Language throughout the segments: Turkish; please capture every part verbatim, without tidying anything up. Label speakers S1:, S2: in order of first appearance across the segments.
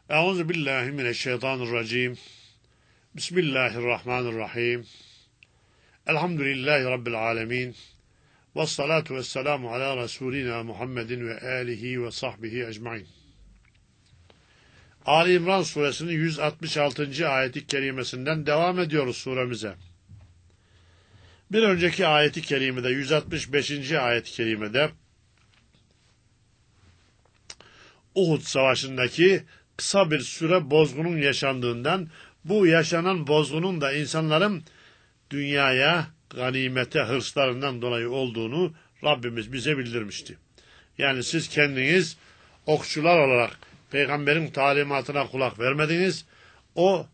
S1: Euzu billahi mineşşeytanirracim. Bismillahirrahmanirrahim. Elhamdülillahi rabbil alamin. Ves salatu vesselamu ala Resulina Muhammedin ve alihi ve sahbihi ecmaîn. Ali İmran suresinin yüz altmış altıncı ayeti kerimesinden devam ediyoruz suremize. Bir önceki ayeti kerimede yüz altmış beşinci ayet-i kerimede Uhud Savaşı'ndaki kısa bir süre bozgunun yaşandığından, bu yaşanan bozgunun da insanların dünyaya, ganimete hırslarından dolayı olduğunu Rabbimiz bize bildirmişti. Yani siz kendiniz okçular olarak peygamberin talimatına kulak vermediniz. O,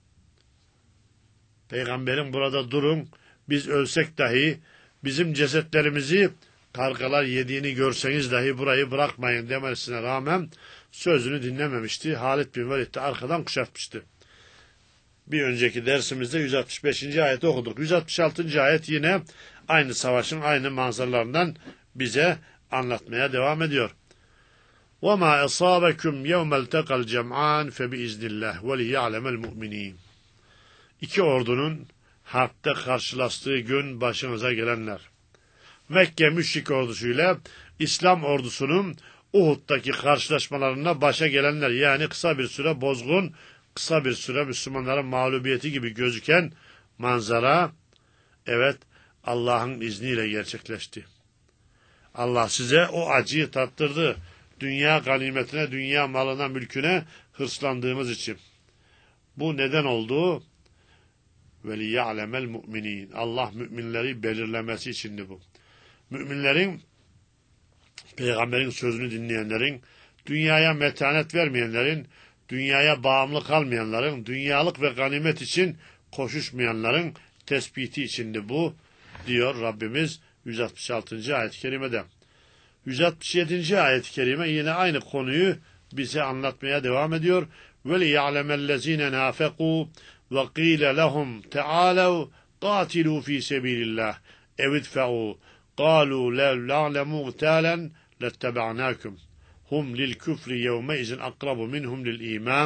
S1: peygamberin burada durun, biz ölsek dahi bizim cesetlerimizi kargalar yediğini görseniz dahi burayı bırakmayın demesine rağmen sözünü dinlememişti. Halid bin Velid de arkadan kuşatmıştı. Bir önceki dersimizde yüz altmış beşinci ayeti okuduk. yüz altmış altıncı ayet yine aynı savaşın aynı manzaralarından bize anlatmaya devam ediyor. وَمَا أَصَابَكُمْ يَوْمَ الْتَقَى الْجَمْعَانِ فَبِإِذْنِ اللّٰهِ وَلِيَعْلَمَ الْمُؤْمِنِينَ. İki ordunun harpte karşılaştığı gün başınıza gelenler. Mekke müşrik ordusuyla İslam ordusunun Uhud'daki karşılaşmalarına başa gelenler, yani kısa bir süre bozgun, kısa bir süre Müslümanların mağlubiyeti gibi gözüken manzara, evet, Allah'ın izniyle gerçekleşti. Allah size o acıyı tattırdı. Dünya ganimetine, dünya malına, mülküne hırslandığımız için. Bu neden oldu? وَلِيَعْلَمَ الْمُؤْمِنِينَ. Allah müminleri belirlemesi içindi bu. Müminlerin, peygamberin sözünü dinleyenlerin, dünyaya metanet vermeyenlerin, dünyaya bağımlı kalmayanların, dünyalık ve ganimet için koşuşmayanların tespiti içindi bu, diyor Rabbimiz yüz altmış altıncı ayet-i kerimede. yüz altmış yedinci ayet-i kerime yine aynı konuyu bize anlatmaya devam ediyor. وَلِيَعْلَمَ الَّذ۪ينَ نَافَقُوا وَقِيلَ لَهُمْ تَعَالَوْا قَاتِلُوا ف۪ي سَب۪يلِ اللّٰهِ اَوْ اِدْفَعُوا قَالُوا لَوْ نَعْلَمُوا قِتَالًا لَاتَّبَعْنَاكُمْ هُمْ لِلْكُفْرِ يَوْمَئِذٍ أَقْرَبُ مِنْهُمْ لِلْإِيمَانِ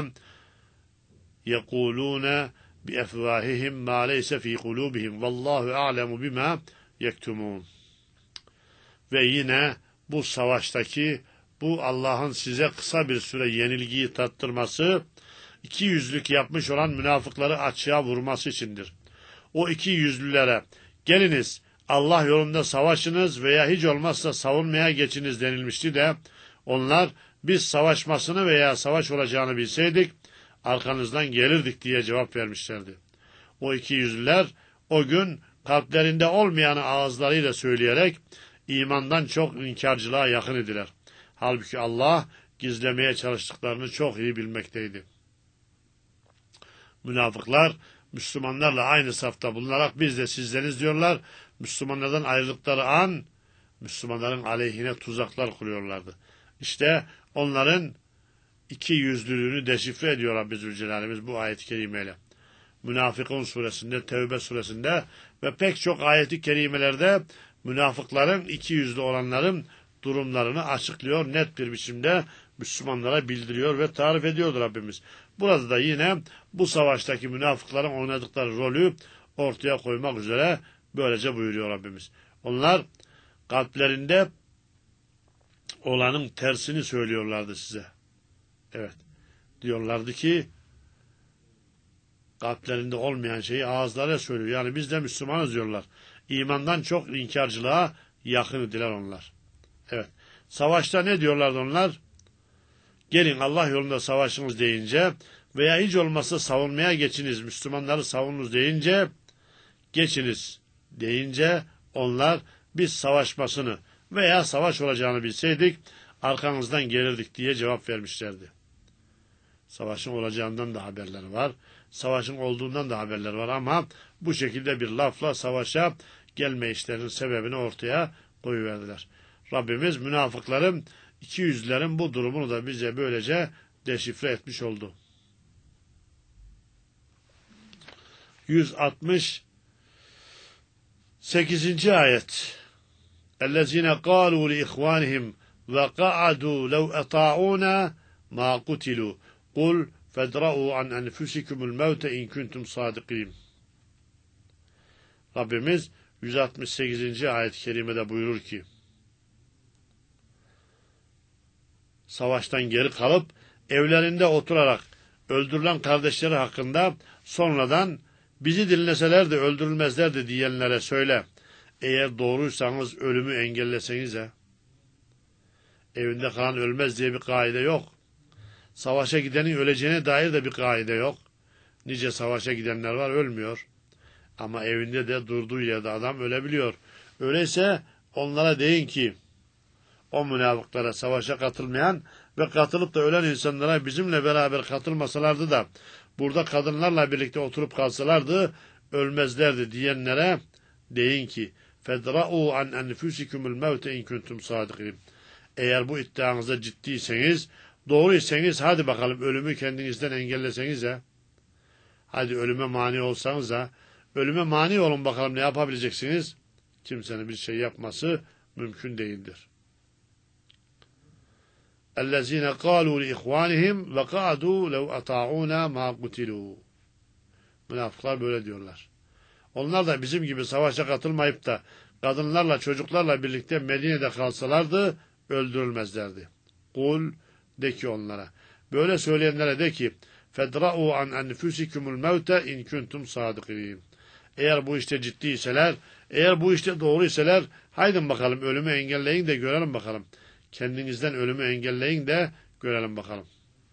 S1: يَقُولُونَ بِأَفْوَاهِهِمْ مَا لَيْسَ ف۪ي قُلُوبِهِمْ وَاللّٰهُ أَعْلَمُ بِمَا يَكْتُمُونَ. Ve yine bu savaştaki bu Allah'ın size kısa bir süre yenilgiyi tattırması, iki yüzlük yapmış olan münafıkları açığa vurması içindir. O iki yüzlülere geliniz Allah yolunda savaşınız veya hiç olmazsa savunmaya geçiniz denilmişti de onlar biz savaşmasını veya savaş olacağını bilseydik arkanızdan gelirdik diye cevap vermişlerdi. O iki yüzlüler o gün kalplerinde olmayanı ağızlarıyla söyleyerek imandan çok inkarcılığa yakın idiler. Halbuki Allah gizlemeye çalıştıklarını çok iyi bilmekteydi. Münafıklar Müslümanlarla aynı safta bulunarak biz de sizleniz diyorlar. Müslümanlardan ayrıldıkları an Müslümanların aleyhine tuzaklar kuruyorlardı. İşte onların iki yüzlülüğünü deşifre ediyor Rabbi Zülcelal'imiz bu ayet-i kerimeyle. Münafıkun suresinde, Tevbe suresinde ve pek çok ayet-i kerimelerde münafıkların, iki yüzlü olanların durumlarını açıklıyor, net bir biçimde Müslümanlara bildiriyor ve tarif ediyordur Rabbimiz. Burada da yine bu savaştaki münafıkların oynadıkları rolü ortaya koymak üzere böylece buyuruyor Rabbimiz. Onlar kalplerinde olanın tersini söylüyorlardı size. Evet, diyorlardı ki kalplerinde olmayan şeyi ağızlarıyla söylüyor. Yani biz de Müslümanız diyorlar. İmandan çok inkarcılığa yakın idiler onlar. Evet. Savaşta ne diyorlardı onlar? Gelin Allah yolunda savaşınız deyince veya hiç olmazsa savunmaya geçiniz, Müslümanları savununuz deyince, geçiniz deyince onlar biz savaşmasını veya savaş olacağını bilseydik arkanızdan gelirdik diye cevap vermişlerdi. Savaşın olacağından da haberleri var. Savaşın olduğundan da haberleri var ama bu şekilde bir lafla savaşa gelme işlerinin sebebini ortaya koyuverdiler. Rabbimiz münafıkların, iki yüzlerin bu durumunu da bize böylece deşifre etmiş oldu. yüz altmış sekizinci ayet. اَلَّذِينَ قَالُوا لِإِخْوَانِهِمْ وَقَعَدُوا لَوْ اَطَاعُونَا مَا قُتِلُوا قُلْ فَدْرَعُوا عَنْ أَنْفُسِكُمُ الْمَوْتَ اِنْ كُنْتُمْ صَادِقِينَ. Rabbimiz yüz altmış sekizinci ayet-i kerimede buyurur ki, savaştan geri kalıp evlerinde oturarak öldürülen kardeşleri hakkında sonradan bizi dinleseler de öldürülmezlerdi diyenlere söyle. Eğer doğruysanız ölümü engellesenize. Evinde kalan ölmez diye bir kaide yok. Savaşa gidenin öleceğine dair de bir kaide yok. Nice savaşa gidenler var, ölmüyor. Ama evinde de durduğu yerde adam ölebiliyor. Öyleyse onlara deyin ki, o münafıklara, savaşa katılmayan ve katılıp da ölen insanlara bizimle beraber katılmasalardı da burada kadınlarla birlikte oturup kalsalardı ölmezlerdi diyenlere deyin ki فَدْرَعُوا عَنْ أَنْفُسِكُمُ الْمَوْتَ اِنْ كُنْتُمْ صَادِقِينَ. Eğer bu iddianızda ciddiyseniz, doğruysanız hadi bakalım ölümü kendinizden engelleseniz ha. Hadi ölüme mani olsanız ha. Ölüme mani olun bakalım, ne yapabileceksiniz? Kimsenin bir şey yapması mümkün değildir. اَلَّذ۪ينَ قَالُوا لِإِخْوَانِهِمْ وَقَعَدُوا لَوْ أَطَاعُونَا مَا قُتِلُوا. Münafıklar böyle diyorlar. Onlar da bizim gibi savaşa katılmayıp da kadınlarla çocuklarla birlikte Medine'de kalsalardı öldürülmezlerdi. Kul, de ki onlara, böyle söyleyenlere de ki فَدْرَعُوا عَنْ أَنْفُسِكُمُ الْمَوْتَ اِنْ كُنْتُمْ صَادِقِينَ. Eğer bu işte ciddiyseler, eğer bu işte doğruyseler, haydin bakalım ölümü engelleyin de görelim bakalım. Kendinizden ölümü engelleyin de görelim bakalım.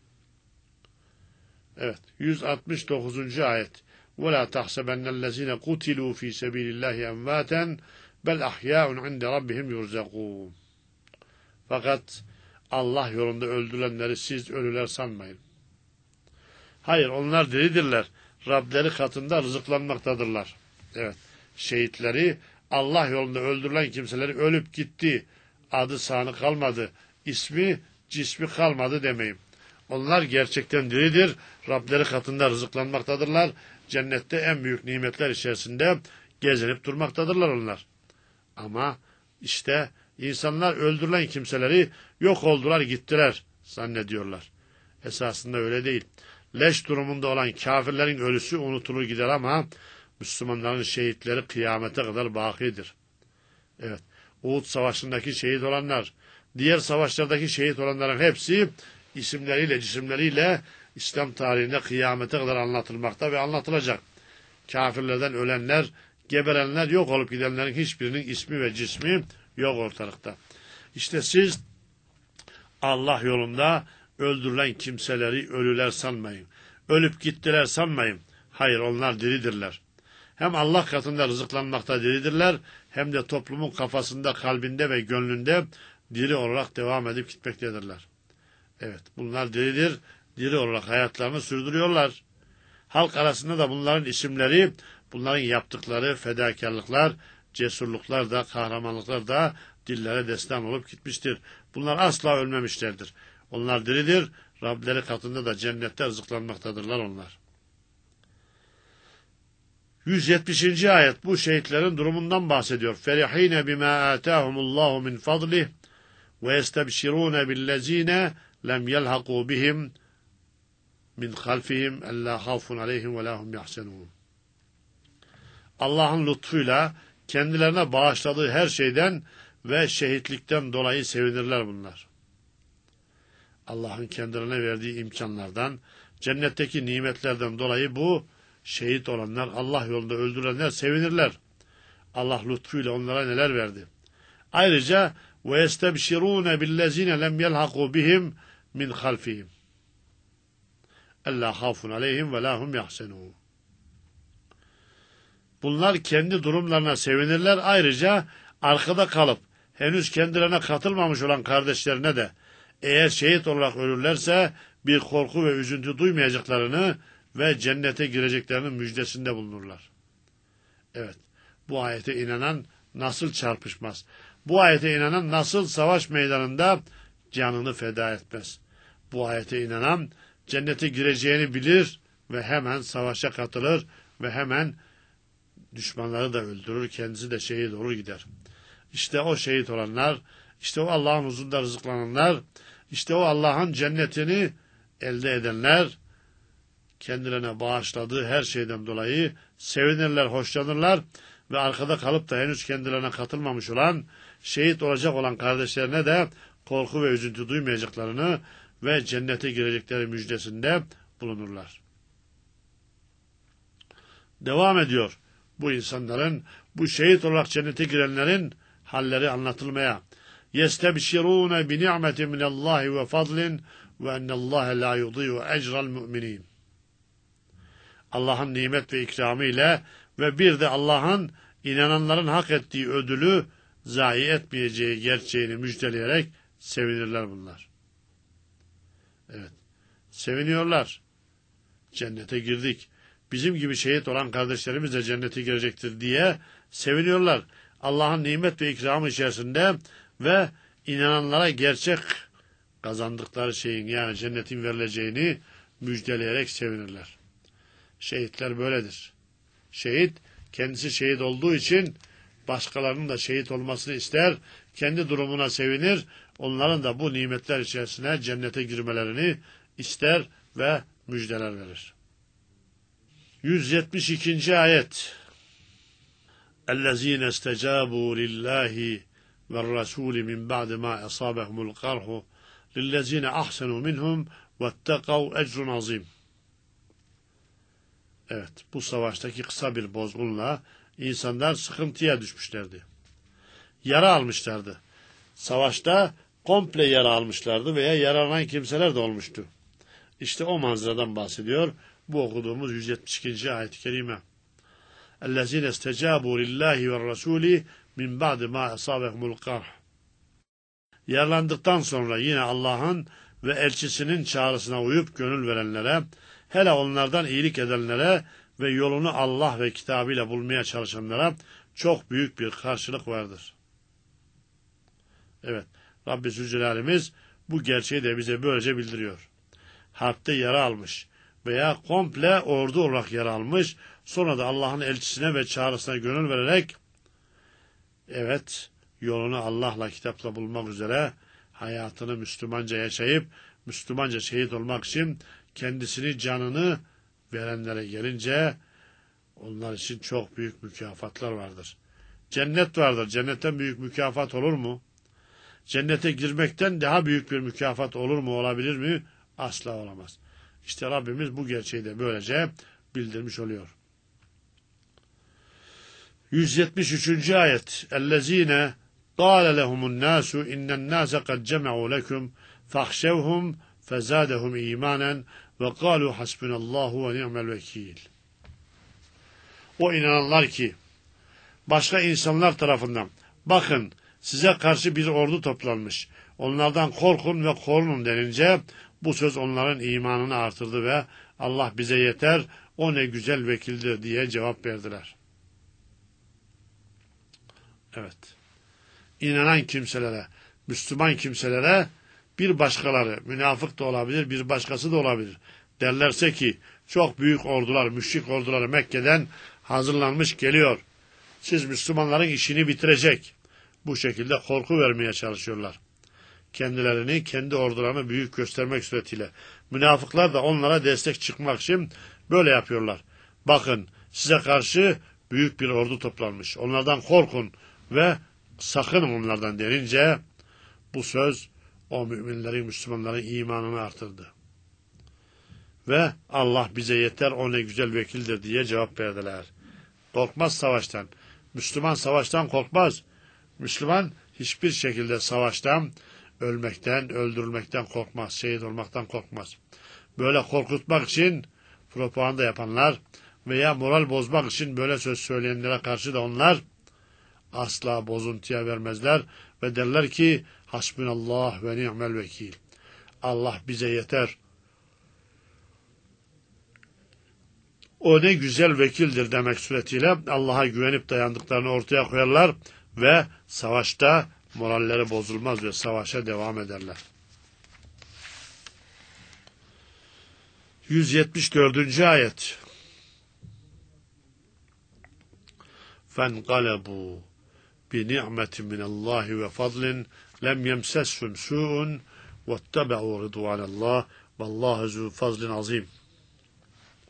S1: Evet, yüz altmış dokuzuncu ayet. وَلَا تَحْسَبَنَّ الَّذ۪ينَ قُتِلُوا ف۪ي سَب۪يلِ اللّٰهِ اَمْوَاتًا بَلْ اَحْيَاءٌ عِنْدَ رَبِّهِمْ يُرْزَقُونَ. Fakat Allah yolunda öldürülenleri siz ölüler sanmayın. Hayır, onlar diridirler. Rableri katında rızıklanmaktadırlar. Evet, şehitleri, Allah yolunda öldürülen kimseleri ölüp gitti, adı sanı kalmadı, ismi, cismi kalmadı demeyin. Onlar gerçekten diridir, Rableri katında rızıklanmaktadırlar. Cennette en büyük nimetler içerisinde gezinip durmaktadırlar onlar. Ama işte insanlar öldürülen kimseleri yok oldular gittiler zannediyorlar. Esasında öyle değil. Leş durumunda olan kafirlerin ölüsü unutulur gider ama Müslümanların şehitleri kıyamete kadar bakidir. Evet, Uhud Savaşı'ndaki şehit olanlar, diğer savaşlardaki şehit olanların hepsi isimleriyle, cisimleriyle İslam tarihinde kıyamete kadar anlatılmakta ve anlatılacak. Kafirlerden ölenler, geberenler, yok olup gidenlerin hiçbirinin ismi ve cismi yok ortalıkta. İşte siz Allah yolunda öldürülen kimseleri ölüler sanmayın. Ölüp gittiler sanmayın. Hayır, onlar diridirler. Hem Allah katında rızıklanmakta diridirler, hem de toplumun kafasında, kalbinde ve gönlünde diri olarak devam edip gitmektedirler. Evet, bunlar diridir, diri olarak hayatlarını sürdürüyorlar. Halk arasında da bunların isimleri, bunların yaptıkları fedakarlıklar, cesurluklar da, kahramanlıklar da dillere destan olup gitmiştir. Bunlar asla ölmemişlerdir. Onlar diridir, Rableri katında da cennette rızıklanmaktadırlar onlar. yüz yetmişinci ayet bu şehitlerin durumundan bahsediyor. فَرِح۪ينَ بِمَا آتَاهُمُ اللّٰهُ مِنْ فَضْلِهِ وَيَسْتَبْشِرُونَ بِالَّذ۪ينَ لَمْ يَلْحَقُوا بِهِمْ مِنْ خَلْفِهِمْ اَلَّا خَوْفٌ عَلَيْهِمْ وَلَا هُمْ يَحْزَنُونَ. Allah'ın lütfuyla kendilerine bağışladığı her şeyden ve şehitlikten dolayı sevinirler bunlar. Allah'ın kendilerine verdiği imkanlardan, cennetteki nimetlerden dolayı bu şehit olanlar, Allah yolunda öldürülenler sevinirler. Allah lütfuyla onlara neler verdi. Ayrıca وَيَسْتَبْشِرُونَ بِالَّذ۪ينَ لَمْ يَلْحَقُوا بِهِمْ مِنْ خَلْفِهِمْ اَلَّا خَوْفٌ عَلَيْهِمْ وَلَا هُمْ يَحْزَنُونَ. Bunlar kendi durumlarına sevinirler. Ayrıca arkada kalıp henüz kendilerine katılmamış olan kardeşlerine de eğer şehit olarak ölürlerse bir korku ve üzüntü duymayacaklarını ve cennete gireceklerinin müjdesinde bulunurlar. Evet, bu ayete inanan nasıl çarpışmaz? Bu ayete inanan nasıl savaş meydanında canını feda etmez? Bu ayete inanan cennete gireceğini bilir ve hemen savaşa katılır ve hemen düşmanları da öldürür, kendisi de şehit olur gider. İşte o şehit olanlar, işte o Allah'ın huzurunda rızıklananlar, işte o Allah'ın cennetini elde edenler, kendilerine bağışladığı her şeyden dolayı sevinirler, hoşlanırlar ve arkada kalıp da henüz kendilerine katılmamış olan, şehit olacak olan kardeşlerine de korku ve üzüntü duymayacaklarını ve cennete girecekleri müjdesinde bulunurlar. Devam ediyor bu insanların, bu şehit olarak cennete girenlerin halleri anlatılmaya. يَسْتَبْشِرُونَ بِنِعْمَةٍ مِنَ اللّٰهِ وَفَضْلٍ وَاَنَّ اللّٰهَ لَا يُضِيعُ اَجْرَ الْمُؤْمِنِينَ. Allah'ın nimet ve ikramı ile ve bir de Allah'ın inananların hak ettiği ödülü zayi etmeyeceği gerçeğini müjdeleyerek sevinirler bunlar. Evet, seviniyorlar. Cennete girdik. Bizim gibi şehit olan kardeşlerimiz de cennete girecektir diye seviniyorlar. Allah'ın nimet ve ikramı içerisinde ve inananlara gerçek kazandıkları şeyin, yani cennetin verileceğini müjdeleyerek sevinirler. Şehitler böyledir. Şehit, kendisi şehit olduğu için başkalarının da şehit olmasını ister, kendi durumuna sevinir, onların da bu nimetler içerisine cennete girmelerini ister ve müjdeler verir. yüz yetmiş ikinci ayet. اَلَّذ۪ينَ اسْتَجَابُوا لِلّٰهِ وَالرَّسُولِ مِنْ بَعْدِ مَا أَصَابَهُمُ الْقَرْحُ لِلَّذ۪ينَ أَحْسَنُوا مِنْهُمْ وَاتَّقَوْا اَجْرٌ عَظِيمٌ. Evet, bu savaştaki kısa bir bozgunla insanlar sıkıntıya düşmüşlerdi. Yara almışlardı. Savaşta komple yara almışlardı veya yaralanan kimseler de olmuştu. İşte o manzaradan bahsediyor bu okuduğumuz yüz yetmiş ikinci ayet-i kerime. اَلَّذ۪ينَ اسْتَجَابُوا لِلّٰهِ وَالرَّسُولِ مِنْ بَعْدِ مَا أَصَابَهُمُ الْقَرْحُ. Yaralandıktan sonra yine Allah'ın ve elçisinin çağrısına uyup gönül verenlere, hele onlardan iyilik edenlere ve yolunu Allah ve kitabıyla bulmaya çalışanlara çok büyük bir karşılık vardır. Evet, Rabbi Zülcelal'imiz bu gerçeği de bize böylece bildiriyor. Harpte yara almış veya komple ordu olarak yara almış, sonra da Allah'ın elçisine ve çağrısına gönül vererek, evet, yolunu Allah'la, kitapla bulmak üzere hayatını Müslümanca yaşayıp, Müslümanca şehit olmak için kendisini, canını verenlere gelince, onlar için çok büyük mükafatlar vardır. Cennet vardır. Cennetten büyük mükafat olur mu? Cennete girmekten daha büyük bir mükafat olur mu, olabilir mi? Asla olamaz. İşte Rabbimiz bu gerçeği de böylece bildirmiş oluyor. yüz yetmiş üçüncü ayet. اَلَّذ۪ينَ قَالَ لَهُمُ النَّاسُ اِنَّ النَّاسَ قَدْ جَمَعُوا لَكُمْ فَاخْشَوْهُمْ فَزَادَهُمْ اِيمَانًا وَقَالُوا حَسْبُنَ اللّٰهُ وَنِعْمَ الْوَكِيلِ. O inananlar ki başka insanlar tarafından, bakın size karşı bir ordu toplanmış, onlardan korkun ve korunun denince, bu söz onların imanını artırdı ve Allah bize yeter, o ne güzel vekildir diye cevap verdiler. Evet. İnanan kimselere, Müslüman kimselere bir başkaları, münafık da olabilir, bir başkası da olabilir. Derlerse ki çok büyük ordular, müşrik orduları Mekke'den hazırlanmış geliyor. Siz Müslümanların işini bitirecek. Bu şekilde korku vermeye çalışıyorlar. Kendilerini, kendi ordularını büyük göstermek suretiyle. Münafıklar da onlara destek çıkmak için böyle yapıyorlar. Bakın size karşı büyük bir ordu toplanmış. Onlardan korkun ve sakının onlardan denince bu söz o müminlerin, Müslümanların imanını artırdı. Ve Allah bize yeter, o ne güzel vekildir diye cevap verdiler. Korkmaz savaştan. Müslüman savaştan korkmaz. Müslüman hiçbir şekilde savaştan, ölmekten, öldürülmekten korkmaz. Şehit olmaktan korkmaz. Böyle korkutmak için propaganda yapanlar veya moral bozmak için böyle söz söyleyenlere karşı da onlar asla bozuntuya vermezler ve derler ki hasbunallah ve ni'mel vekil. Allah bize yeter. O ne güzel vekildir demek suretiyle Allah'a güvenip dayandıklarını ortaya koyarlar ve savaşta moralleri bozulmaz ve savaşa devam ederler. yüz yetmiş dördüncü ayet. فَانْقَلَبُوا بِنِعْمَةٍ مِنَ اللّٰهِ وَفَضْلٍ لَمْ يَمْسَسْهُمْ سُوءٌ وَاتَّبَعُوا رِضْوَانَ اللّٰهِ وَاللّٰهُ ذُو فَضْلٍ عَظِيمٍ.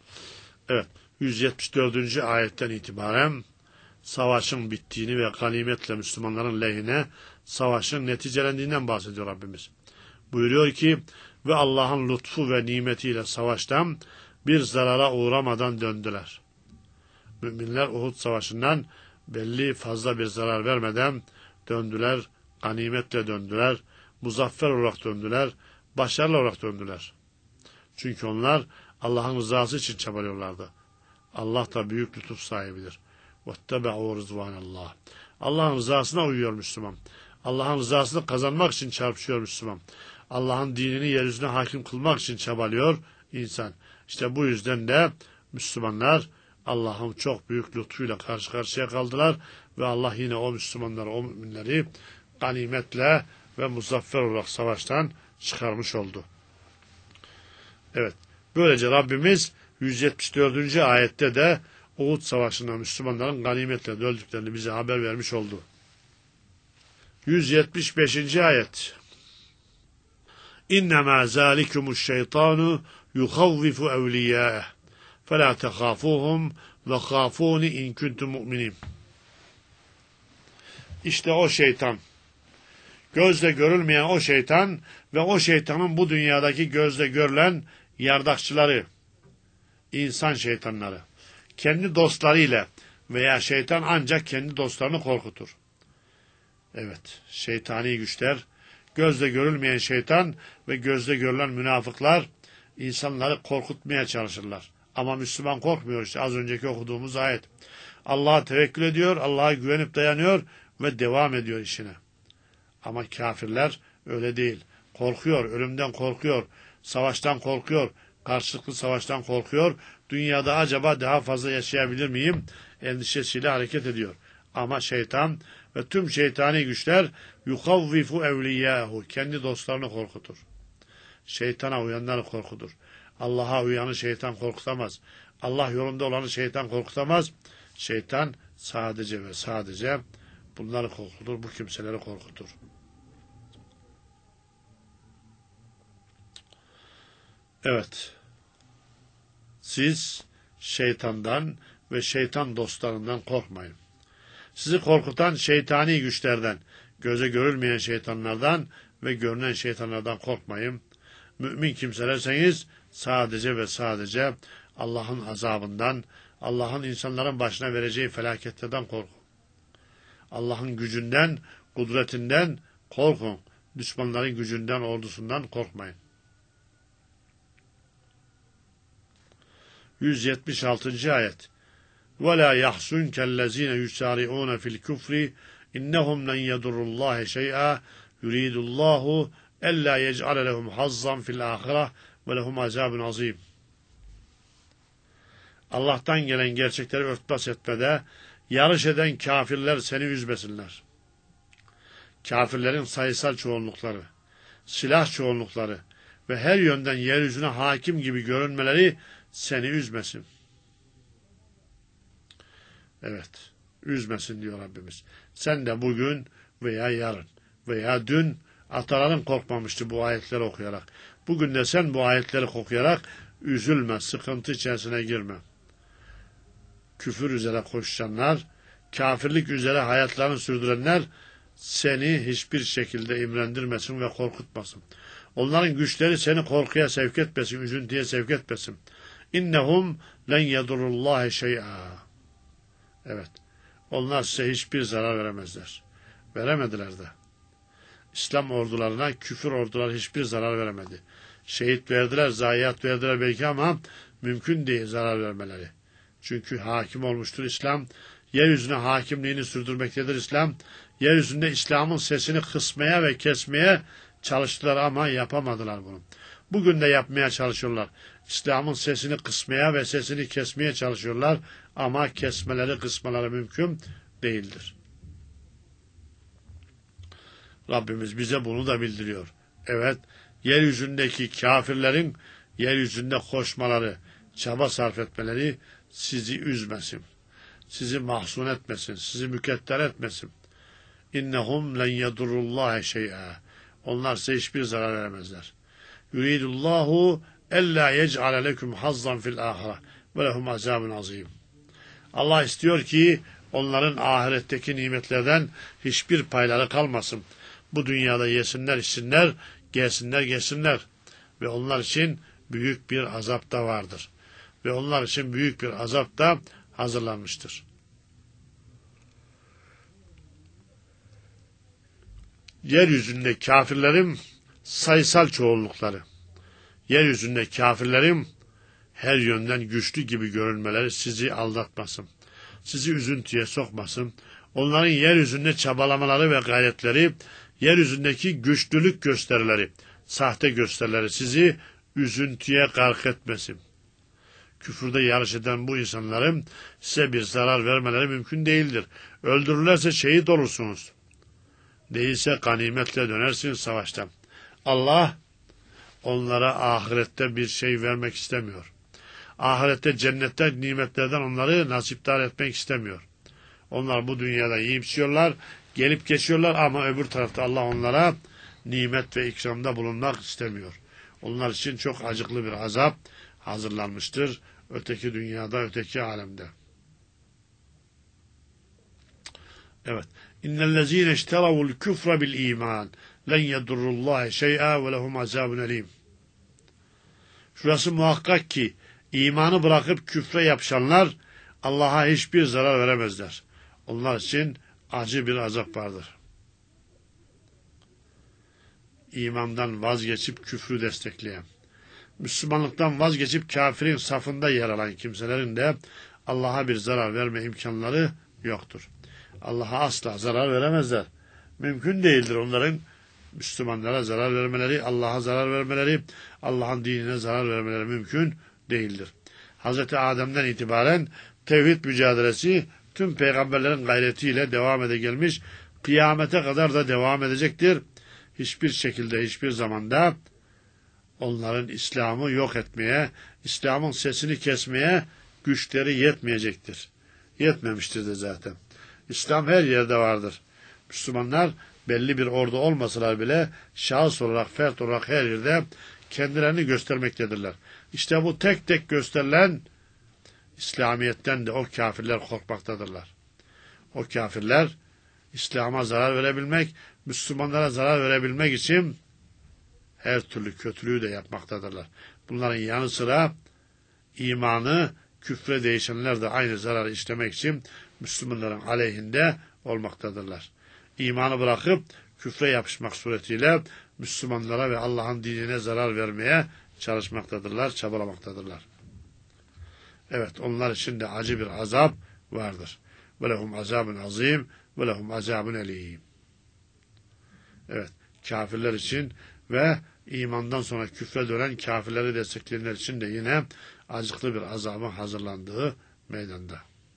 S1: Evet, yüz yetmiş dördüncü ayetten itibaren savaşın bittiğini ve ganimetle Müslümanların lehine savaşın neticelendiğinden bahsediyor Rabbimiz. Buyuruyor ki, ve Allah'ın lütfu ve nimetiyle savaştan bir zarara uğramadan döndüler. Müminler Uhud savaşından belli fazla bir zarar vermeden döndüler, ganimetle döndüler, muzaffer olarak döndüler, başarılı olarak döndüler. Çünkü onlar Allah'ın rızası için çabalıyorlardı. Allah da büyük lütuf sahibidir. وَاتَّبَعُوا رِضْوَانَ اللّٰهِ Allah'ın rızasına uyuyor Müslüman. Allah'ın rızasını kazanmak için çarpışıyor Müslüman. Allah'ın dinini yeryüzüne hakim kılmak için çabalıyor insan. İşte bu yüzden de Müslümanlar Allah'ın çok büyük lütfuyla karşı karşıya kaldılar ve Allah yine o Müslümanları, o müminleri ganimetle ve muzaffer olarak savaştan çıkarmış oldu. Evet, böylece Rabbimiz yüz yetmiş dördüncü ayette de Uhud Savaşı'nda Müslümanların ganimetle öldüklerini bize haber vermiş oldu. yüz yetmiş beşinci ayet. İnnemâ zâlikumuş-şeytânu yuhavvifu evliyâeh felâ tehâfûhum ve khâfûni in kuntum mu'minîn. İşte o şeytan, gözle görülmeyen o şeytan ve o şeytanın bu dünyadaki gözle görülen yardakçıları, insan şeytanları, kendi dostlarıyla veya şeytan ancak kendi dostlarını korkutur. Evet, şeytani güçler, gözle görülmeyen şeytan ve gözle görülen münafıklar insanları korkutmaya çalışırlar. Ama Müslüman korkmuyor, işte az önceki okuduğumuz ayet. Allah'a tevekkül ediyor, Allah'a güvenip dayanıyor ve devam ediyor işine. Ama kafirler öyle değil. Korkuyor, ölümden korkuyor, savaştan korkuyor, karşılıklı savaştan korkuyor. Dünyada acaba daha fazla yaşayabilir miyim endişesiyle hareket ediyor. Ama şeytan ve tüm şeytani güçler yukavvifu evliyahu, kendi dostlarını korkutur. Şeytana uyanları korkutur. Allah'a uyanı şeytan korkutamaz. Allah yolunda olanı şeytan korkutamaz. Şeytan sadece ve sadece bunları korkutur, bu kimseleri korkutur. Evet, siz şeytandan ve şeytan dostlarından korkmayın. Sizi korkutan şeytani güçlerden, göze görülmeyen şeytanlardan ve görünen şeytanlardan korkmayın. Mümin kimselerseniz sadece ve sadece Allah'ın azabından, Allah'ın insanların başına vereceği felaketlerden korkun. Allah'ın gücünden, kudretinden korkun. Düşmanların gücünden, ordusundan korkmayın. yüz yetmiş altıncı ayet. وَلَا يَحْسُنْكَ الَّذ۪ينَ يُسَارِعُونَ فِي الْكُفْرِ اِنَّهُمْ لَنْ يَضُرُّ اللّٰهِ شَيْئًا يُرِيدُ اللّٰهُ اَلَّا يَجْعَلَ لَهُمْ حَظًّا فِي الْآخِرَةِ وَلَهُمْ عَذَابٌ عَظ۪يمٌ. Allah'tan gelen gerçekleri örtbas etmede yarış eden kafirler seni üzmesinler. Kafirlerin sayısal çoğunlukları, silah çoğunlukları ve her yönden yeryüzüne hakim gibi görünmeleri seni üzmesin. Evet, üzmesin diyor Rabbimiz. Sen de bugün veya yarın veya dün ataların korkmamıştı bu ayetleri okuyarak. Bugün de sen bu ayetleri okuyarak üzülme, sıkıntı içerisine girme. Küfür üzere koşanlar, kafirlik üzere hayatlarını sürdürenler seni hiçbir şekilde imrendirmesin ve korkutmasın. Onların güçleri seni korkuya sevk etmesin, üzüntüye sevk etmesin. İnnehum len yedurullahi şey'a. Evet, onlar size hiçbir zarar veremezler. Veremediler de. İslam ordularına küfür orduları hiçbir zarar veremedi. Şehit verdiler, zayiat verdiler belki ama mümkün değil zarar vermeleri. Çünkü hakim olmuştur İslam. Yeryüzüne hakimliğini sürdürmektedir İslam. Yeryüzünde İslam'ın sesini kısmaya ve kesmeye çalıştılar ama yapamadılar bunu. Bugün de yapmaya çalışıyorlar. İslam'ın sesini kısmaya ve sesini kesmeye çalışıyorlar ama kesmeleri, kısmaları mümkün değildir. Rabbimiz bize bunu da bildiriyor. Evet, yeryüzündeki kafirlerin yeryüzünde koşmaları, çaba sarf etmeleri sizi üzmesin. Sizi mahzun etmesin, sizi mükedder etmesin. İnnehum len yedurullahi şey'a. Onlar size hiçbir zarar veremezler. Yuridullahu ella yec'ale lekum hazzan fil ahire ve lehum azabun azim. Allah istiyor ki onların ahiretteki nimetlerden hiçbir payları kalmasın. Bu dünyada yesinler, içsinler, gelsinler, geçsinler. Ve onlar için büyük bir azap da vardır. Ve onlar için büyük bir azap da hazırlanmıştır. Yeryüzünde kafirlerin sayısal çoğunlukları, yeryüzünde kafirlerin her yönden güçlü gibi görünmeleri sizi aldatmasın. Sizi üzüntüye sokmasın. Onların yeryüzünde çabalamaları ve gayretleri, yeryüzündeki güçlülük gösterileri, sahte gösterileri sizi üzüntüye gark etmesin. Küfürde yarış eden bu insanların size bir zarar vermeleri mümkün değildir. Öldürürlerse şehit olursunuz. Değilse ganimetle dönersiniz savaştan. Allah onlara ahirette bir şey vermek istemiyor. Ahirette cennette nimetlerden onları nasipdar etmek istemiyor. Onlar bu dünyada yiyip içiyorlar, gelip geçiyorlar ama öbür tarafta Allah onlara nimet ve ikramda bulunmak istemiyor. Onlar için çok acıklı bir azap hazırlanmıştır. Öteki dünyada, öteki alemde. Evet. İnnellezîne işteravul küfre bil iman len yedurrullâhe şey'a ve lehum azâbun elîm. Şurası muhakkak ki imanı bırakıp küfre yapışanlar Allah'a hiçbir zarar veremezler. Onlar için acı bir azap vardır. İmandan vazgeçip küfrü destekleyen, Müslümanlıktan vazgeçip kafirin safında yer alan kimselerin de Allah'a bir zarar verme imkanları yoktur. Allah'a asla zarar veremezler. Mümkün değildir onların Müslümanlara zarar vermeleri, Allah'a zarar vermeleri, Allah'ın dinine zarar vermeleri mümkün değildir. Hazreti Adem'den itibaren tevhid mücadelesi tüm peygamberlerin gayretiyle devam ede gelmiş, kıyamete kadar da devam edecektir. Hiçbir şekilde, hiçbir zamanda onların İslam'ı yok etmeye, İslam'ın sesini kesmeye güçleri yetmeyecektir. Yetmemiştir de zaten. İslam her yerde vardır. Müslümanlar belli bir ordu olmasalar bile şahıs olarak, fert olarak her yerde kendilerini göstermektedirler. İşte bu tek tek gösterilen İslamiyet'ten de o kafirler korkmaktadırlar. O kafirler İslam'a zarar verebilmek, Müslümanlara zarar verebilmek için her türlü kötülüğü de yapmaktadırlar. Bunların yanı sıra imanı küfre değişenler de aynı zararı işlemek için Müslümanların aleyhinde olmaktadırlar. İmanı bırakıp küfre yapışmak suretiyle Müslümanlara ve Allah'ın dinine zarar vermeye çalışmaktadırlar, çabalamaktadırlar. Evet, onlar için de acı bir azap vardır. Ve lehum azabun azim ve lehum azabun elîm. Evet, kafirler için ve imandan sonra küfre dönen kafirleri destekleyenler için de yine acıklı bir azabın hazırlandığı meydanda.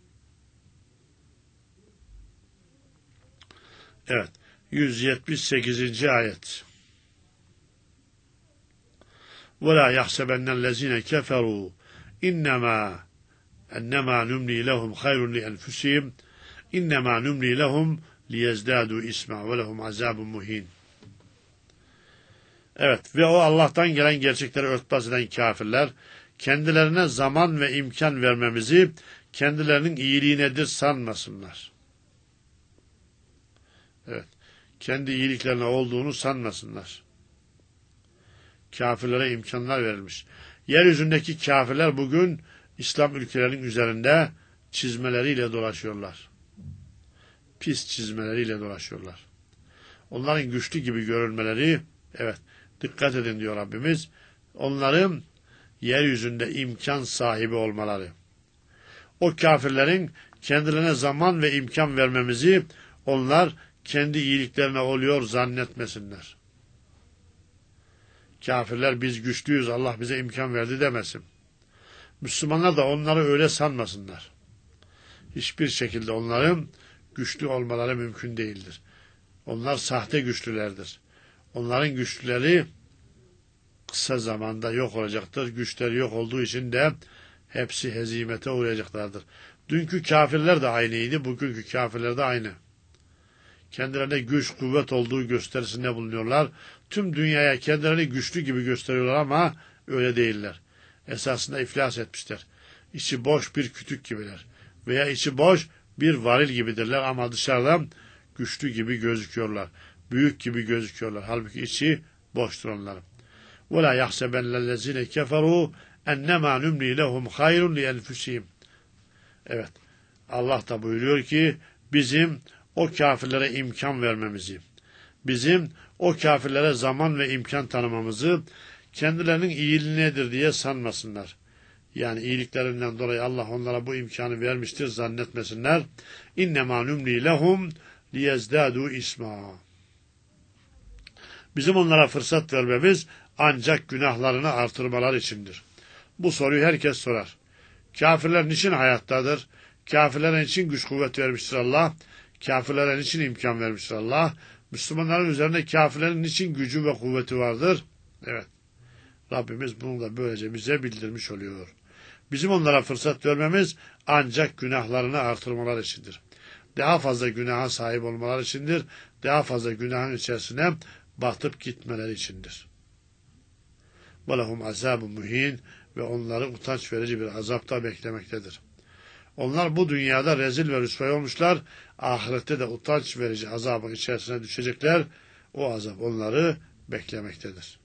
S1: Evet, yüz yetmiş sekizinci ayet. وَلَا يَحْسَبَنَّ الَّذ۪ينَ كَفَرُوا اِنَّمَا اَنَّمَا نُمْلِي لَهُمْ خَيْرٌ لِأَنْفُسِهِمْ اِنَّمَا نُمْلِي لَهُمْ لِيَزْدَادُوا اِسْمًا وَلَهُمْ عَذَابٌ مُه۪ينٌ. Evet, ve o Allah'tan gelen gerçekleri örtbas eden kafirler, kendilerine zaman ve imkan vermemizi kendilerinin iyiliğinedir sanmasınlar. Evet, kendi iyiliklerine olduğunu sanmasınlar. Kafirlere imkanlar verilmiş. Yeryüzündeki kafirler bugün İslam ülkelerinin üzerinde çizmeleriyle dolaşıyorlar. Pis çizmeleriyle dolaşıyorlar. Onların güçlü gibi görünmeleri, evet, dikkat edin diyor Rabbimiz, onların yeryüzünde imkan sahibi olmaları. O kafirlerin kendilerine zaman ve imkan vermemizi onlar kendi iyiliklerine oluyor zannetmesinler. Kafirler biz güçlüyüz, Allah bize imkan verdi demesin. Müslümanlar da onları öyle sanmasınlar. Hiçbir şekilde onların güçlü olmaları mümkün değildir. Onlar sahte güçlülerdir. Onların güçlüleri kısa zamanda yok olacaktır. Güçleri yok olduğu için de hepsi hezimete uğrayacaklardır. Dünkü kafirler de aynıydı, bugünkü kafirler de aynı. Kendilerine güç, kuvvet olduğu gösterisinde bulunuyorlar. Tüm dünyaya kendilerini güçlü gibi gösteriyorlar ama Öyle değiller. Esasında iflas etmişler. İçi boş bir kütük gibiler. Veya içi boş bir varil gibidirler ama dışarıdan güçlü gibi gözüküyorlar. Büyük gibi gözüküyorlar. Halbuki içi boştur onların. وَلَا يَحْسَبَنَّ الَّذِينَ كَفَرُوا اَنَّمَا نُمْلِي لَهُمْ خَيْرٌ لِيَنْفُسِهِمْ. Evet. Allah da buyuruyor ki bizim o kafirlere imkan vermemizi, bizim o kafirlere zaman ve imkan tanımamızı kendilerinin iyiliğinedir diye sanmasınlar. Yani iyiliklerinden dolayı Allah onlara bu imkanı vermiştir zannetmesinler. İnnemâ nümlî lehum liyezdâdû ismâ. Bizim onlara fırsat vermemiz ancak günahlarını artırmalar içindir. Bu soruyu herkes sorar. Kafirler niçin hayattadır? Kafirlere niçin güç kuvvet vermiştir Allah? Kafirlere niçin imkan vermiştir Allah? Müslümanların üzerinde kafirlerin niçin gücü ve kuvveti vardır? Evet. Rabbimiz bunu da böylece bize bildirmiş oluyor. Bizim onlara fırsat vermemiz ancak günahlarını artırmalar içindir. Daha fazla günaha sahip olmalar içindir. Daha fazla günahın içerisine batıp gitmeleri içindir. وَلَهُمْ عَذَابٌ مُه۪ينٌ ve onları utanç verici bir azapta beklemektedir. Onlar bu dünyada rezil ve rüsvay olmuşlar, ahirette de utanç verici azabın içerisine düşecekler, o azap onları beklemektedir.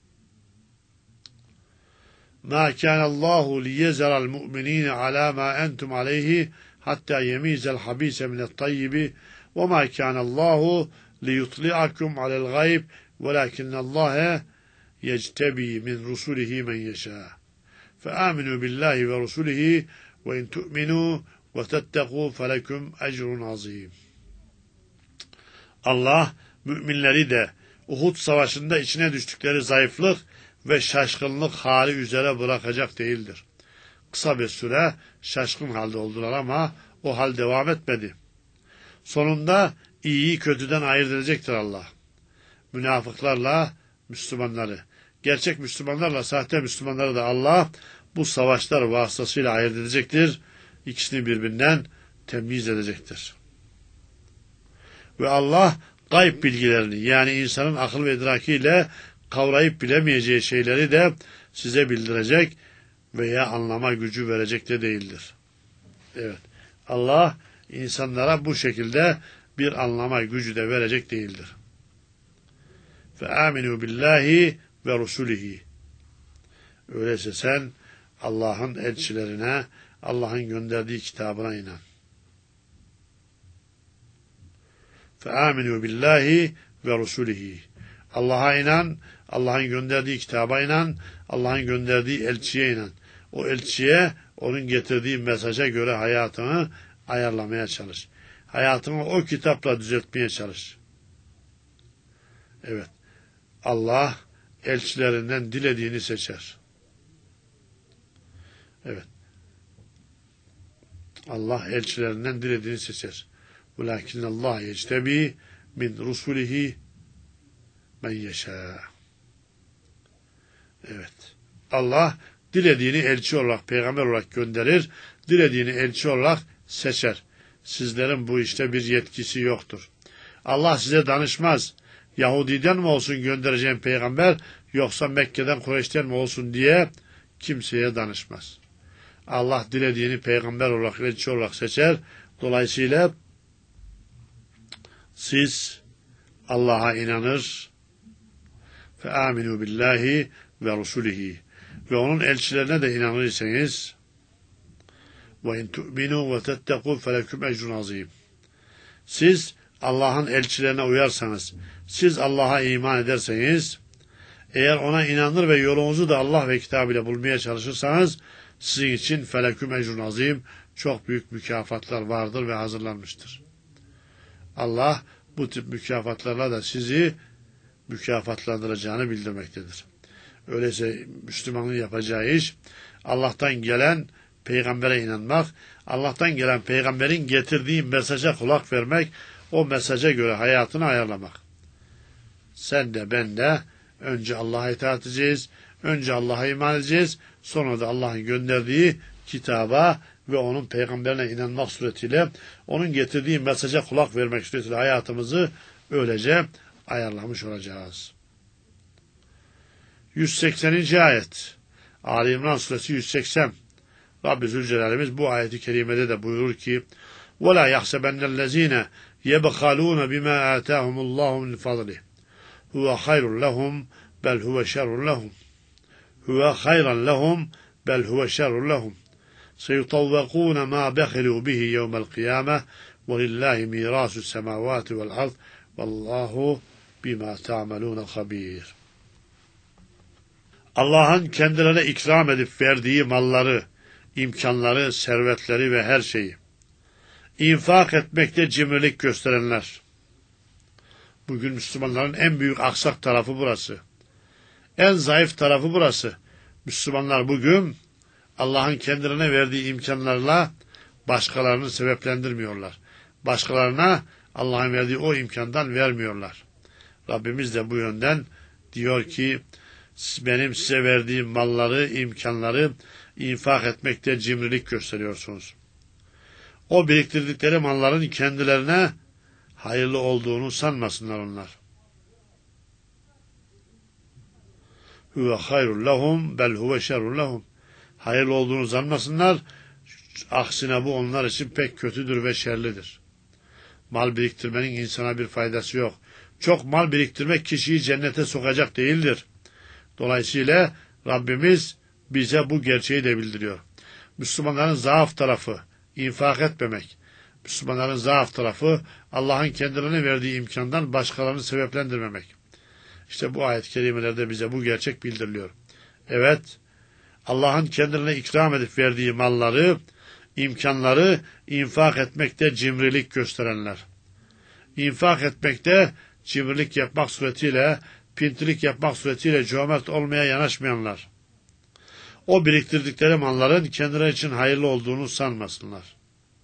S1: مَا كَانَ اللّٰهُ لِيَزَرَ الْمُؤْمِنِينَ عَلَى مَا أَنْتُمْ عَلَيْهِ حَتَّى يَمِيزَ الْحَبِيسَ مِنَ الطَّيِّبِ وَمَا كَانَ اللّٰهُ لِيُطْلِعَكُمْ عَلَى الْغَيْبِ وَلَكِنَّ اللّٰهَ يَجْتَبِي مِنْ رُسُلِهِ مَنْ يَشَاءُ فَآمِنُوا بِاللّٰهِ وَرُسُلِهِ وَاِنْ تُؤْمِنُوا وَتَتَّقُوا فَلَكُمْ اَجْرٌ عَظِيمٌ. Allah müminleri de Uhud savaşında içine düştükleri zayıflık ve şaşkınlık hali üzere bırakacak değildir. Kısa bir süre şaşkın halde oldular ama o hal devam etmedi. Sonunda iyiyi kötüden ayırt edecektir Allah. Münafıklarla Müslümanları, gerçek Müslümanlarla sahte Müslümanları da Allah bu savaşlar vasıtasıyla ayırt edecektir. İkisini birbirinden temyiz edecektir. Ve Allah gayb bilgilerini, yani insanın akıl ve idrakiyle kavrayıp bilemeyeceği şeyleri de size bildirecek veya anlama gücü verecek de değildir. Evet. Allah insanlara bu şekilde bir anlama gücü de verecek değildir. فَآمِنُوا بِاللّٰهِ وَرُسُولِهِ. Öyleyse sen Allah'ın elçilerine, Allah'ın gönderdiği kitabına inan. فَآمِنُوا بِاللّٰهِ وَرُسُولِهِ. Allah'a inan, Allah'ın gönderdiği kitaba inan, Allah'ın gönderdiği elçiye inan. O elçiye, onun getirdiği mesaja göre hayatını ayarlamaya çalış. Hayatını o kitapla düzeltmeye çalış. Evet. Allah elçilerinden dilediğini seçer. Evet. Allah elçilerinden dilediğini seçer. وَلَكِنَّ اللّٰهَ يَجْتَب۪ي مِنْ رُسُولِهِ مَنْ يَشَاءُ. Evet. Allah dilediğini elçi olarak, peygamber olarak gönderir, dilediğini elçi olarak seçer. Sizlerin bu işte bir yetkisi yoktur. Allah size danışmaz. Yahudi'den mi olsun göndereceğim peygamber, yoksa Mekke'den, Kureyş'ten mi olsun diye kimseye danışmaz. Allah dilediğini peygamber olarak, elçi olarak seçer. Dolayısıyla siz Allah'a inanır, فَآمِنُوا بِاللّٰهِ وَرُسُولِهِ ve onun elçilerine de inanır iseniz, وَاِنْ تُؤْمِنُوا وَتَتَّقُوا فَلَكُمْ اَجْرٌ عَظِيمٌ. Siz Allah'ın elçilerine uyarsanız, siz Allah'a iman ederseniz, eğer ona inanır ve yolunuzu da Allah ve kitabıyla bulmaya çalışırsanız, sizin için feleküm ecrun azim, çok büyük mükafatlar vardır ve hazırlanmıştır. Allah bu tip mükafatlarla da sizi mükafatlandıracağını bildirmektedir. Öyleyse Müslümanın yapacağı iş, Allah'tan gelen peygambere inanmak, Allah'tan gelen peygamberin getirdiği mesaja kulak vermek, o mesaja göre hayatını ayarlamak. Sen de ben de önce Allah'a itaat edeceğiz, önce Allah'a iman edeceğiz, sonra da Allah'ın gönderdiği kitaba ve onun peygamberine inanmak suretiyle, onun getirdiği mesaja kulak vermek suretiyle hayatımızı öylece ayarlamış olacağız. yüz sekseninci ayet. Ali İmran suresi yüz seksen. Rabbi Zülcelal'imiz bu ayeti kerimede de buyurur ki وَلَا يَحْسَبَنَّ الَّذ۪ينَ يَبْخَلُونَ بِمَا آتَاهُمُ اللّٰهُ مِنْ فَضْلِهِ هُوَ خَيْرٌ لَهُمْ بَلْ هُوَ شَرٌ لَهُمْ هُوَ خَيْرًا لَهُمْ بَلْ هُوَ شَرٌ لَهُمْ سَيُطَوَّقُونَ مَا بَخِلُوا بِهِ يَوْمَ الْقِيَامَةِ وَلِلَّهِ مِيرَاسُ السَّمَاوَاتِ وَالْأَرْضِ وَاللّٰهُ بِمَا تَعْمَلُونَ خَب۪يرٌ. Allah'ın kendilerine ikram edip verdiği malları, imkanları, servetleri ve her şeyi infak etmekte cimrilik gösterenler. Bugün Müslümanların en büyük aksak tarafı burası. En zayıf tarafı burası. Müslümanlar bugün Allah'ın kendilerine verdiği imkanlarla başkalarını sebeplendirmiyorlar. Başkalarına Allah'ın verdiği o imkandan vermiyorlar. Rabbimiz de bu yönden diyor ki benim size verdiğim malları, imkanları infak etmekte cimrilik gösteriyorsunuz. O biriktirdikleri malların kendilerine hayırlı olduğunu sanmasınlar onlar. Huve hayrun lehum bel huve şerrun lehum. Hayırlı olduğunu sanmasınlar. Aksine bu onlar için pek kötüdür ve şerlidir. Mal biriktirmenin insana bir faydası yok. Çok mal biriktirmek kişiyi cennete sokacak değildir. Dolayısıyla Rabbimiz bize bu gerçeği de bildiriyor. Müslümanların zaaf tarafı infak etmemek. Müslümanların zaaf tarafı Allah'ın kendilerine verdiği imkandan başkalarını sebeplendirmemek. İşte bu ayet-i kerimelerde bize bu gerçek bildiriliyor. Evet, Allah'ın kendilerine ikram edip verdiği malları, imkanları infak etmekte cimrilik gösterenler. İnfak etmekte cimrilik yapmak suretiyle, pintilik yapmak suretiyle cömert olmaya yanaşmayanlar. O biriktirdikleri malların kendileri için hayırlı olduğunu sanmasınlar.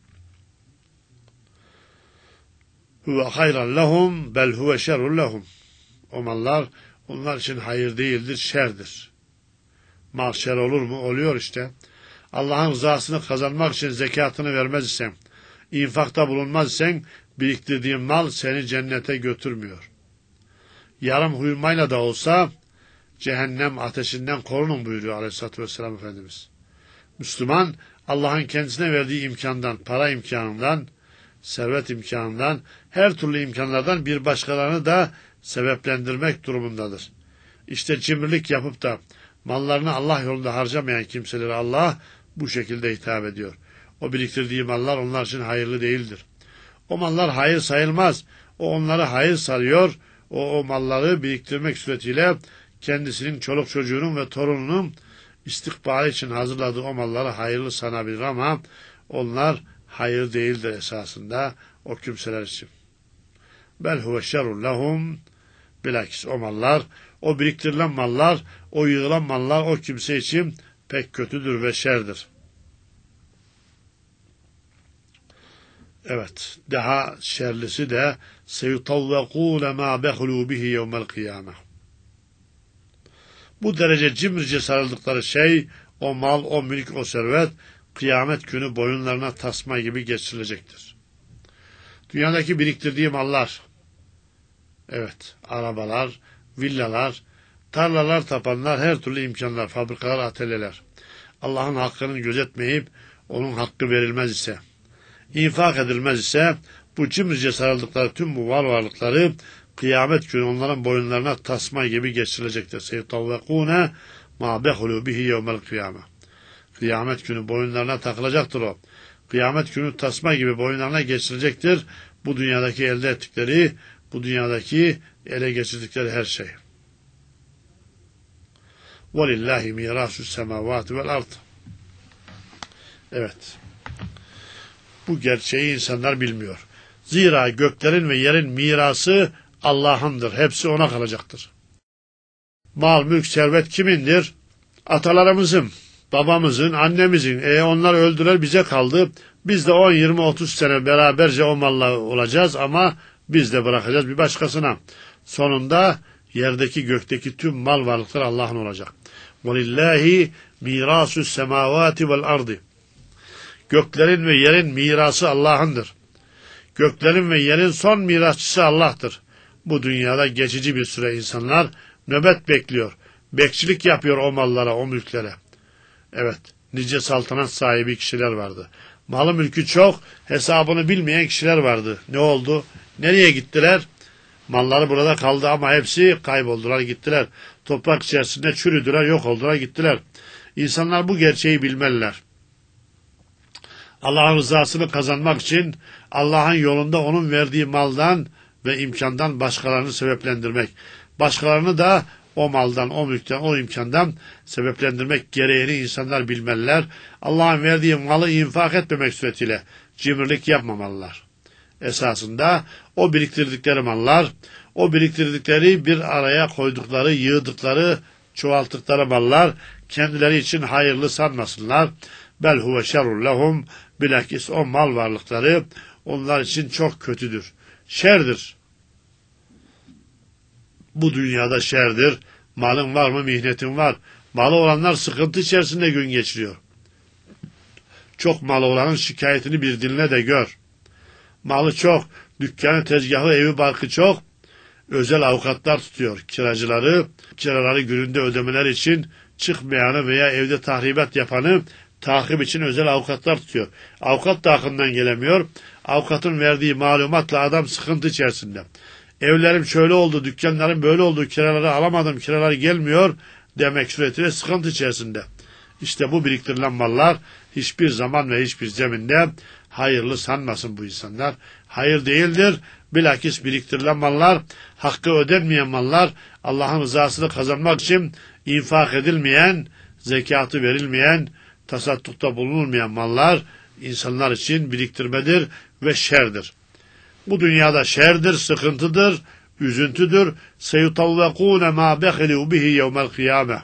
S1: Huve hayran lehum bel huve şerrun lehum. O mallar onlar için hayır değildir, şerdir. Mal şer olur mu? Oluyor işte. Allah'ın rızasını kazanmak için zekatını vermez isen, infakta bulunmaz isen, biriktirdiğin mal seni cennete götürmüyor. Yarım huymayla da olsa cehennem ateşinden korunun buyuruyor Aleyhisselatü Vesselam Efendimiz. Müslüman Allah'ın kendisine verdiği imkandan, para imkanından, servet imkanından, her türlü imkanlardan bir başkalarını da sebeplendirmek durumundadır. İşte cimrilik yapıp da mallarını Allah yolunda harcamayan kimselere Allah bu şekilde hitap ediyor. O biriktirdiği mallar onlar için hayırlı değildir. O mallar hayır sayılmaz. O onları hayır sarıyor. O, o malları biriktirmek suretiyle kendisinin, çoluk çocuğunun ve torununun istikbali için hazırladığı o malları hayırlı sanabilir ama onlar hayır değildir esasında o kimseler için. Bel huve şerrun lehum. Bilakis o mallar, o biriktirilen mallar, o yığılan mallar o kimse için pek kötüdür ve şerdir. Evet, daha şerlisi de seyutavvekûne mâ behlû bihi yevmel kıyâme. Bu derece cimrice sarıldıkları şey, o mal, o mülk, o servet, kıyamet günü boyunlarına tasma gibi geçirilecektir. Dünyadaki biriktirdiği mallar, evet, arabalar, villalar, tarlalar, tapanlar, her türlü imkanlar, fabrikalar, atölyeler. Allah'ın hakkını gözetmeyip onun hakkı verilmez ise, infak edilmez ise bu cimrice sarıldıkları tüm bu var varlıkları kıyamet günü onların boyunlarına tasma gibi geçirilecektir. Seytavvekûne mâ behulû bihi yevmel kıyâme. Kıyamet günü boyunlarına takılacaktır o. Kıyamet günü tasma gibi boyunlarına geçirilecektir. Bu dünyadaki elde ettikleri, bu dünyadaki ele geçirdikleri her şey. وَلِلَّهِ مِيرَاسُ السَّمَاوَاتِ وَالْأَرْضِ. Evet. Bu gerçeği insanlar bilmiyor. Zira göklerin ve yerin mirası Allah'ındır. Hepsi ona kalacaktır. Mal, mülk, servet kimindir? Atalarımızın, babamızın, annemizin. E onlar öldüler, bize kaldı. Biz de on, yirmi, otuz sene beraberce o malla olacağız ama biz de bırakacağız bir başkasına. Sonunda yerdeki gökteki tüm mal varlıklar Allah'ın olacak. وَلِلَّهِ مِيرَاسُ السَّمَاوَاتِ وَالْأَرْضِ. Göklerin ve yerin mirası Allah'ındır. Göklerin ve yerin son mirasçısı Allah'tır. Bu dünyada geçici bir süre insanlar nöbet bekliyor. Bekçilik yapıyor o mallara, o mülklere. Evet, nice saltanat sahibi kişiler vardı. Malı mülkü çok, hesabını bilmeyen kişiler vardı. Ne oldu? Nereye gittiler? Malları burada kaldı ama hepsi kayboldular, gittiler. Toprak içerisinde çürüdüler, yok oldular, gittiler. İnsanlar bu gerçeği bilmeliler. Allah'ın rızasını kazanmak için Allah'ın yolunda onun verdiği maldan ve imkandan başkalarını sebeplendirmek. Başkalarını da o maldan, o mülkten, o imkandan sebeplendirmek gereğini insanlar bilmeliler. Allah'ın verdiği malı infak etmemek suretiyle cimrilik yapmamalılar. Esasında o biriktirdikleri mallar, o biriktirdikleri bir araya koydukları, yığdıkları, çoğalttıkları mallar kendileri için hayırlı sanmasınlar. Bel huve şerrun lehum, bilakis o mal varlıkları onlar için çok kötüdür. Şerdir. Bu dünyada şerdir. Malın var mı, mihnetin var. Malı olanlar sıkıntı içerisinde gün geçiriyor. Çok malı olanın şikayetini bir dinle de gör. Malı çok, dükkanı, tezgahı, evi, barkı çok. Özel avukatlar tutuyor kiracıları. Kiraları gününde ödemeler için çıkmayanı veya evde tahribat yapanı takip için özel avukatlar tutuyor. Avukat da hakkından gelemiyor. Avukatın verdiği malumatla adam sıkıntı içerisinde. Evlerim şöyle oldu, dükkanlarım böyle oldu, kiraları alamadım, kiralar gelmiyor demek suretiyle sıkıntı içerisinde. İşte bu biriktirilen mallar hiçbir zaman ve hiçbir zeminde hayırlı sanmasın bu insanlar. Hayır değildir. Bilakis biriktirilen mallar, hakkı ödenmeyen mallar, Allah'ın rızasını kazanmak için infak edilmeyen, zekatı verilmeyen, tasaddukta bulunulmayan mallar insanlar için biriktirmedir ve şerdir. Bu dünyada şerdir, sıkıntıdır, üzüntüdür. Seyutavvekûne mâ behilû bihi yevmel kıyâme.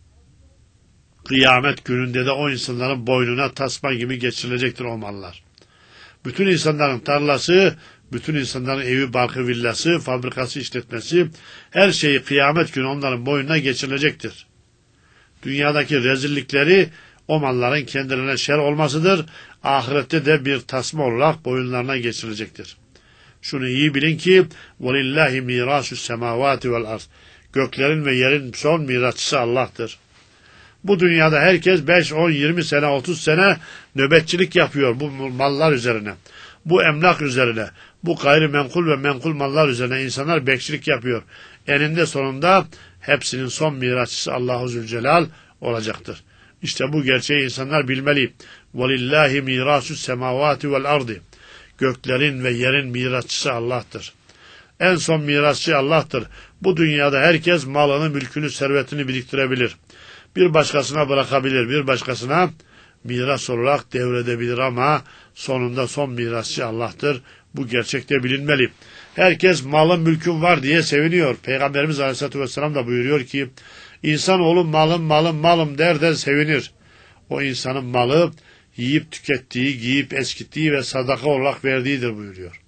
S1: Kıyamet gününde de o insanların boynuna tasma gibi geçirilecektir o mallar. Bütün insanların tarlası, bütün insanların evi, barkı, villası, fabrikası, işletmesi, her şeyi kıyamet günü onların boynuna geçirilecektir. Dünyadaki rezillikleri o malların kendilerine şer olmasıdır. Ahirette de bir tasma olarak boyunlarına geçirilecektir. Şunu iyi bilin ki وَلِلَّهِ مِيرَاسُ السَّمَاوَاتِ وَالْأَرْضِ Göklerin ve yerin son mirasçısı Allah'tır. Bu dünyada herkes beş, on, yirmi sene, otuz sene nöbetçilik yapıyor bu mallar üzerine. Bu emlak üzerine, bu gayrimenkul ve menkul mallar üzerine insanlar bekçilik yapıyor. Eninde sonunda hepsinin son mirasçısı Allah-u Zülcelal olacaktır. İşte bu gerçeği insanlar bilmeli. وَلِلَّهِ مِيرَاسُ السَّمَاوَاتِ وَالْأَرْضِ Göklerin ve yerin mirasçısı Allah'tır. En son mirasçı Allah'tır. Bu dünyada herkes malını, mülkünü, servetini biriktirebilir. Bir başkasına bırakabilir, bir başkasına miras olarak devredebilir ama sonunda son mirasçı Allah'tır. Bu gerçekte bilinmeli. Herkes malın, mülkün var diye seviniyor. Peygamberimiz Aleyhisselatü Vesselam da buyuruyor ki, insanoğlu malım, malım, malım der der sevinir. O insanın malı, yiyip tükettiği, giyip eskittiği ve sadaka olarak verdiğidir buyuruyor.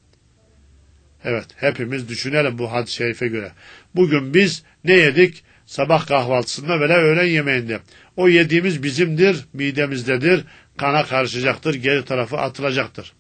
S1: Evet, hepimiz düşünelim bu hadis-i şerife göre. Bugün biz ne yedik? Sabah kahvaltısında ve öğlen yemeğinde. O yediğimiz bizimdir, midemizdedir, kana karışacaktır, geri tarafı atılacaktır.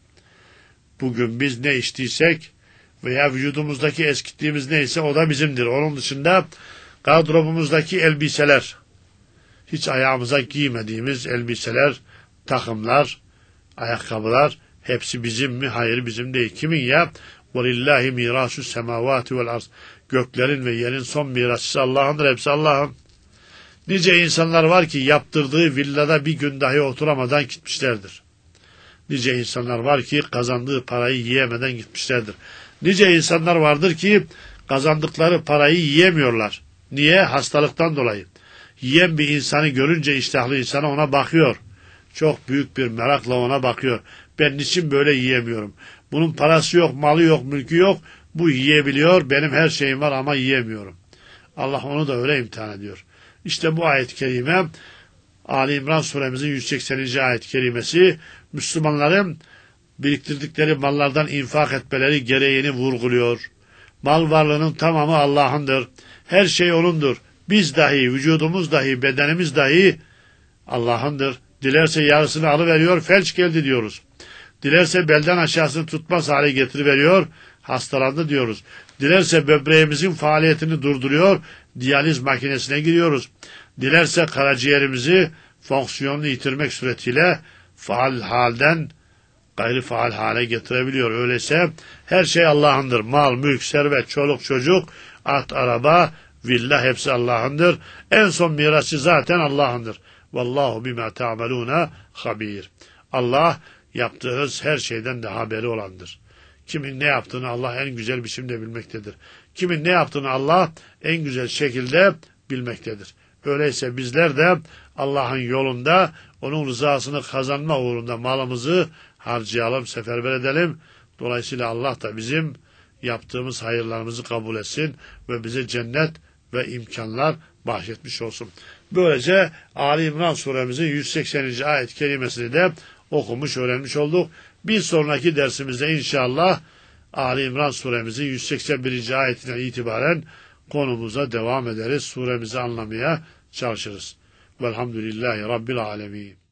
S1: Bugün biz ne içtiysek veya vücudumuzdaki eskittiğimiz neyse o da bizimdir. Onun dışında gardırobumuzdaki elbiseler, hiç ayağımıza giymediğimiz elbiseler, takımlar, ayakkabılar hepsi bizim mi? Hayır, bizim değil. Kimin ya? وَلِلَّهِ مِيرَاسُ السَّمَاوَاتِ وَالْأَرْضِ Göklerin ve yerin son mirasçısı Allah'ındır. Hepsi Allah'ın. Nice insanlar var ki yaptırdığı villada bir gün dahi oturamadan gitmişlerdir. Nice insanlar var ki kazandığı parayı yiyemeden gitmişlerdir. Nice insanlar vardır ki kazandıkları parayı yiyemiyorlar. Niye? Hastalıktan dolayı. Yiyen bir insanı görünce iştahlı insana ona bakıyor. Çok büyük bir merakla ona bakıyor. Ben niçin böyle yiyemiyorum? Bunun parası yok, malı yok, mülkü yok. Bu yiyebiliyor, benim her şeyim var ama yiyemiyorum. Allah onu da öyle imtihan ediyor. İşte bu ayet-i kerime, Ali İmran suremizin yüz sekseninci ayet-i kerimesi, Müslümanların biriktirdikleri mallardan infak etmeleri gereğini vurguluyor. Mal varlığının tamamı Allah'ındır. Her şey O'nundur. Biz dahi, vücudumuz dahi, bedenimiz dahi Allah'ındır. Dilerse yarısını alıveriyor, felç geldi diyoruz. Dilerse belden aşağısını tutmaz hale getiriveriyor, hastalandı diyoruz. Dilerse böbreğimizin faaliyetini durduruyor, diyaliz makinesine giriyoruz. Dilerse karaciğerimizi fonksiyonunu yitirmek suretiyle faal halden gayri faal hale getirebiliyor. Öyleyse her şey Allah'ındır. Mal, mülk, servet, çoluk, çocuk, at, araba, villa hepsi Allah'ındır. En son mirasçı zaten Allah'ındır. Vallahu bima ta'maluna habir. Allah yaptığınız her şeyden de haberi olandır. Kimin ne yaptığını Allah en güzel biçimde bilmektedir. Kimin ne yaptığını Allah en güzel şekilde bilmektedir. Öyleyse bizler de Allah'ın yolunda onun rızasını kazanma uğrunda malımızı harcayalım, seferber edelim. Dolayısıyla Allah da bizim yaptığımız hayırlarımızı kabul etsin ve bize cennet ve imkanlar bahşetmiş olsun. Böylece Ali İmran suremizin yüz sekseninci ayet-i kerimesini de okumuş, öğrenmiş olduk. Bir sonraki dersimizde inşallah Ali İmran suremizin yüz seksen birinci ayetinden itibaren konumuza devam ederiz. Suremizi anlamaya çalışırız. Velhamdülillahi Rabbil alemin.